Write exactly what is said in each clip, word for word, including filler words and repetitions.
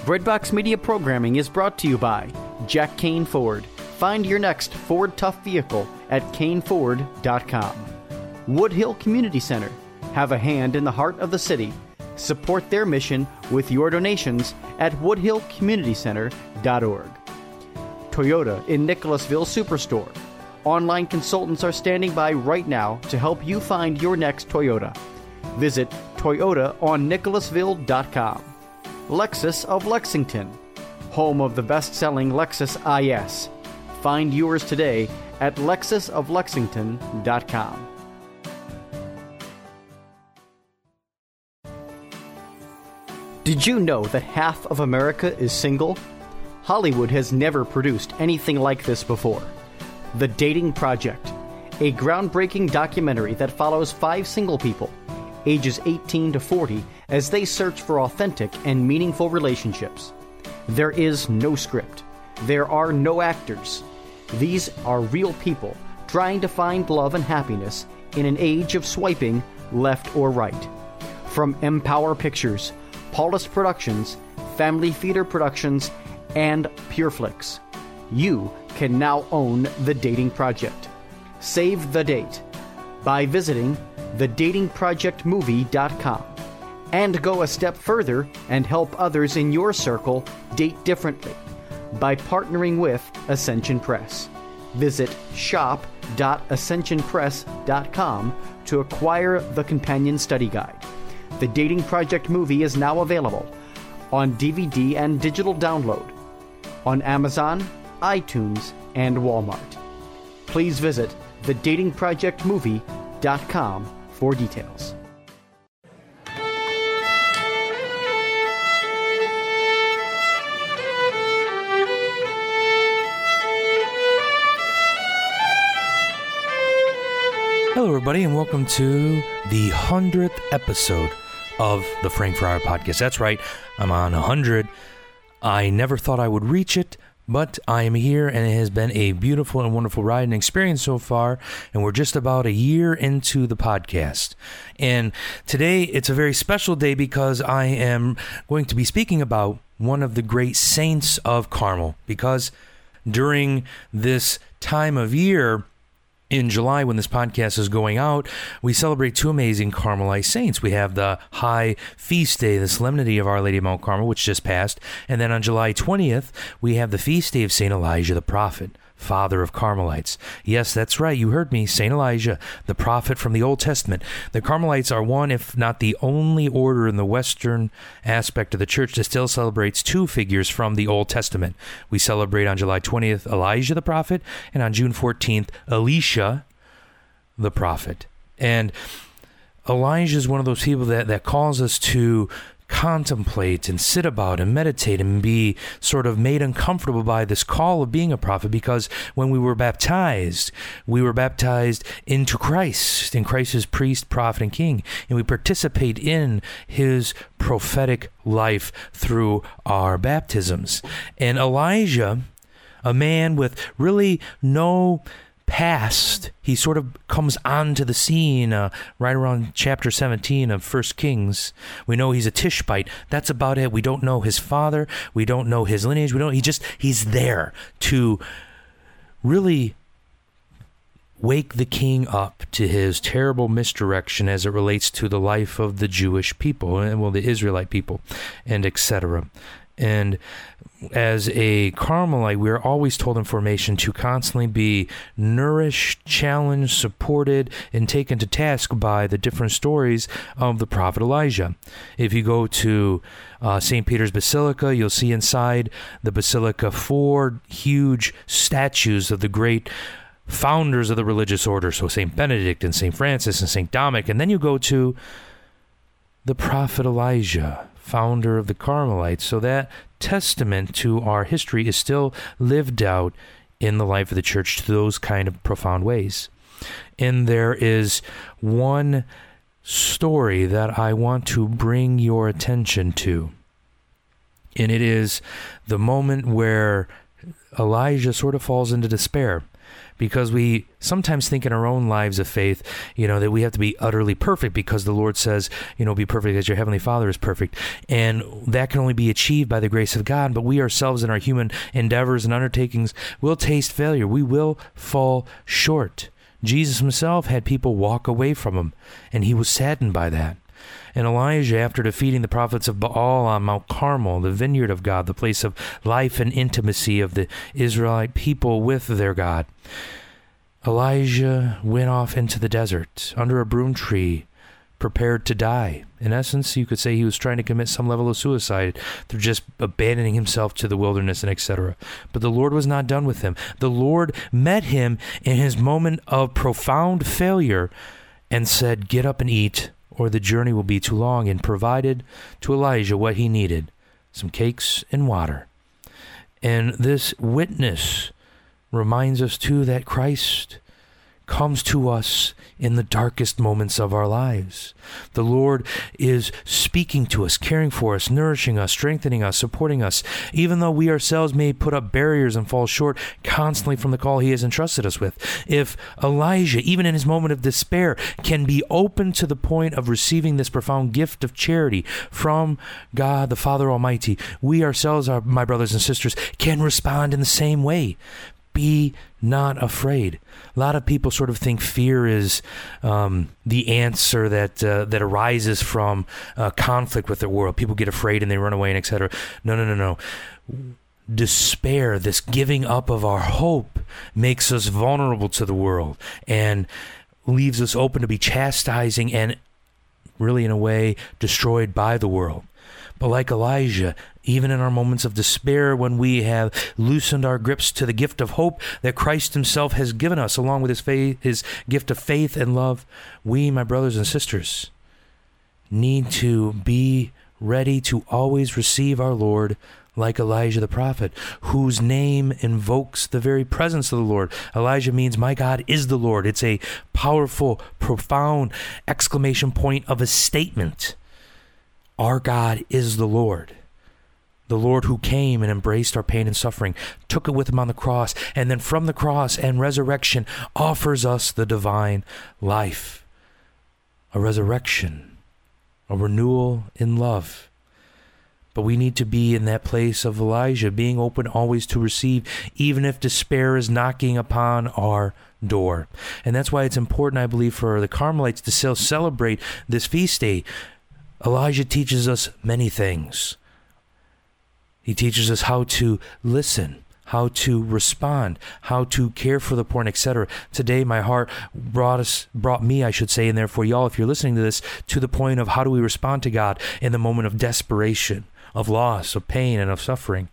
Breadbox Media programming is brought to you by Jack Kane Ford. Find your next Ford Tough vehicle at Kane Ford dot com. Woodhill Community Center. Have a hand in the heart of the city. Support their mission with your donations at woodhill community center dot org. Toyota in Nicholasville Superstore. Online consultants are standing by right now to help you find your next Toyota. Visit Toyota on Nicholasville dot com. Lexus of Lexington, home of the best-selling Lexus I S. Find yours today at lexus of lexington dot com. Did you know that half of America is single? Hollywood has never produced anything like this before. The Dating Project, a groundbreaking documentary that follows five single people, ages eighteen to forty, as they search for authentic and meaningful relationships. There is no script. There are no actors. These are real people trying to find love and happiness in an age of swiping left or right. From Empower Pictures, Paulus Productions, Family Theater Productions, and PureFlix, you can now own The Dating Project. Save the date by visiting the dating project movie dot com and go a step further and help others in your circle date differently by partnering with Ascension Press. Visit shop dot ascension press dot com to acquire the companion study guide. The Dating Project movie is now available on D V D and digital download on Amazon, iTunes, and Walmart. Please visit the dating project movie dot com for details. Hello, everybody, and welcome to the hundredth episode of the Frank Fryer Podcast. That's right, I'm on one hundred. I never thought I would reach it, but I am here, and it has been a beautiful and wonderful ride and experience so far, and we're just about a year into the podcast. And today, it's a very special day because I am going to be speaking about one of the great saints of Carmel, because during this time of year, in July, when this podcast is going out, we celebrate two amazing Carmelite saints. We have the high feast day, the Solemnity of Our Lady of Mount Carmel, which just passed. And then on July twentieth, we have the feast day of Saint Elijah the Prophet, father of Carmelites. Yes, that's right. You heard me. Saint Elijah, the prophet from the Old Testament. The Carmelites are one, if not the only order in the Western aspect of the church that still celebrates two figures from the Old Testament. We celebrate on July twentieth Elijah the prophet, and on June fourteenth Elisha the prophet. And Elijah is one of those people that, that calls us to contemplate and sit about and meditate and be sort of made uncomfortable by this call of being a prophet, because when we were baptized, we were baptized into Christ, and Christ is priest, prophet, and king, and we participate in his prophetic life through our baptisms. And Elijah, a man with really no past, he sort of comes onto the scene uh, right around chapter seventeen of First Kings. We know he's a Tishbite. That's about it. We don't know his father. We don't know his lineage. We don't. He just he's there to really wake the king up to his terrible misdirection as it relates to the life of the Jewish people, and well, the Israelite people, and et cetera. And as a Carmelite, we are always told in formation to constantly be nourished, challenged, supported, and taken to task by the different stories of the prophet Elijah. If you go to uh, Saint Peter's Basilica, you'll see inside the basilica four huge statues of the great founders of the religious order, so Saint Benedict and Saint Francis and Saint Dominic. And then you go to the prophet Elijah, founder of the Carmelites. So that testament to our history is still lived out in the life of the church to those kind of profound ways. And there is one story that I want to bring your attention to. And it is the moment where Elijah sort of falls into despair. because we sometimes think in our own lives of faith, you know, that we have to be utterly perfect because the Lord says, you know, be perfect as your heavenly Father is perfect. And that can only be achieved by the grace of God. But we ourselves in our human endeavors and undertakings will taste failure. We will fall short. Jesus himself had people walk away from him, and he was saddened by that. And Elijah, after defeating the prophets of Baal on Mount Carmel, the vineyard of God, the place of life and intimacy of the Israelite people with their God, Elijah went off into the desert under a broom tree, prepared to die. In essence, you could say he was trying to commit some level of suicide through just abandoning himself to the wilderness and et cetera. But the Lord was not done with him. The Lord met him in his moment of profound failure and said, "Get up and eat, or the journey will be too long," and provided to Elijah what he needed, some cakes and water. And this witness reminds us too that Christ comes to us in the darkest moments of our lives. The Lord is speaking to us, caring for us, nourishing us, strengthening us, supporting us, even though we ourselves may put up barriers and fall short constantly from the call he has entrusted us with. If Elijah, even in his moment of despair, can be open to the point of receiving this profound gift of charity from God the Father Almighty, we ourselves, our, my brothers and sisters, can respond in the same way. Be not afraid. A lot of people sort of think fear is um, the answer that uh, that arises from uh, conflict with the world. People get afraid and they run away and et cetera. No, no, no, no. Despair, this giving up of our hope, makes us vulnerable to the world and leaves us open to be chastising and really, in a way, destroyed by the world. But like Elijah, even in our moments of despair, when we have loosened our grips to the gift of hope that Christ himself has given us, along with his faith, his gift of faith and love, we, my brothers and sisters, need to be ready to always receive our Lord like Elijah the prophet, whose name invokes the very presence of the Lord. Elijah means, my God is the Lord. It's a powerful, profound exclamation point of a statement. Our God is the Lord. The Lord who came and embraced our pain and suffering, took it with him on the cross, and then from the cross and resurrection offers us the divine life. A resurrection, a renewal in love. But we need to be in that place of Elijah, being open always to receive, even if despair is knocking upon our door. And that's why it's important, I believe, for the Carmelites to still celebrate this feast day. Elijah teaches us many things. He teaches us how to listen, how to respond, how to care for the poor, and et cetera. Today, my heart brought us, brought me, I should say, and therefore y'all, if you're listening to this, to the point of how do we respond to God in the moment of desperation, of loss, of pain, and of suffering.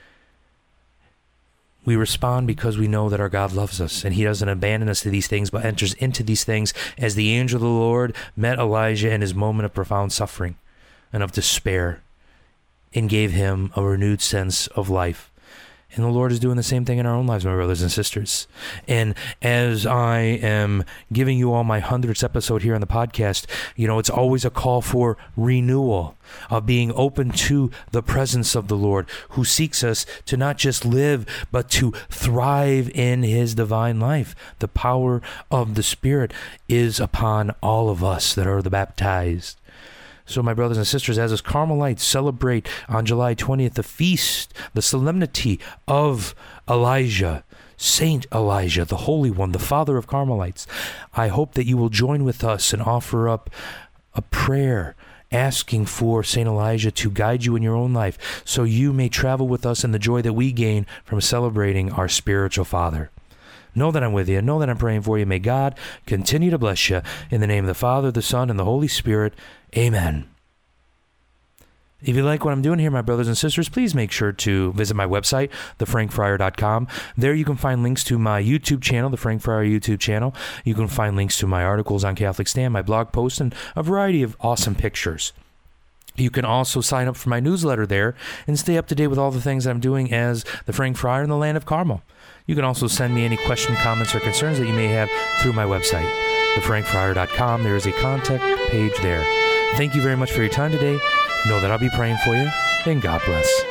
We respond because we know that our God loves us, and he doesn't abandon us to these things, but enters into these things as the angel of the Lord met Elijah in his moment of profound suffering and of despair, and gave him a renewed sense of life. And the Lord is doing the same thing in our own lives, my brothers and sisters. And as I am giving you all my hundredth episode here on the podcast, you know, it's always a call for renewal, of being open to the presence of the Lord, who seeks us to not just live, but to thrive in his divine life. The power of the Spirit is upon all of us that are the baptized. So, my brothers and sisters, as us Carmelites celebrate on July twentieth the feast, the solemnity of Elijah, Saint Elijah, the Holy One, the Father of Carmelites, I hope that you will join with us and offer up a prayer asking for Saint Elijah to guide you in your own life, so you may travel with us in the joy that we gain from celebrating our spiritual Father. Know that I'm with you. Know that I'm praying for you. May God continue to bless you. In the name of the Father, the Son, and the Holy Spirit. Amen. If you like what I'm doing here, my brothers and sisters, please make sure to visit my website, the frank friar dot com. There you can find links to my YouTube channel, the Frank Friar YouTube channel. You can find links to my articles on Catholic Stand, my blog posts, and a variety of awesome pictures. You can also sign up for my newsletter there and stay up to date with all the things that I'm doing as the Frank Friar in the land of Carmel. You can also send me any question, comments, or concerns that you may have through my website, the frank friar dot com. There is a contact page there. Thank you very much for your time today. Know that I'll be praying for you, and God bless.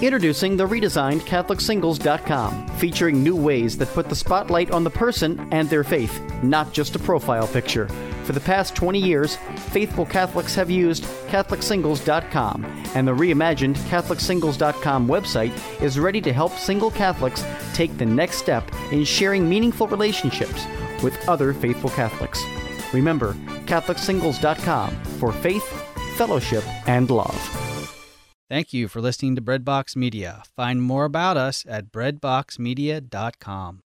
Introducing the redesigned Catholic Singles dot com, featuring new ways that put the spotlight on the person and their faith, not just a profile picture. For the past twenty years, faithful Catholics have used Catholic Singles dot com, and the reimagined Catholic Singles dot com website is ready to help single Catholics take the next step in sharing meaningful relationships with other faithful Catholics. Remember, Catholic Singles dot com for faith, fellowship, and love. Thank you for listening to Breadbox Media. Find more about us at breadbox media dot com.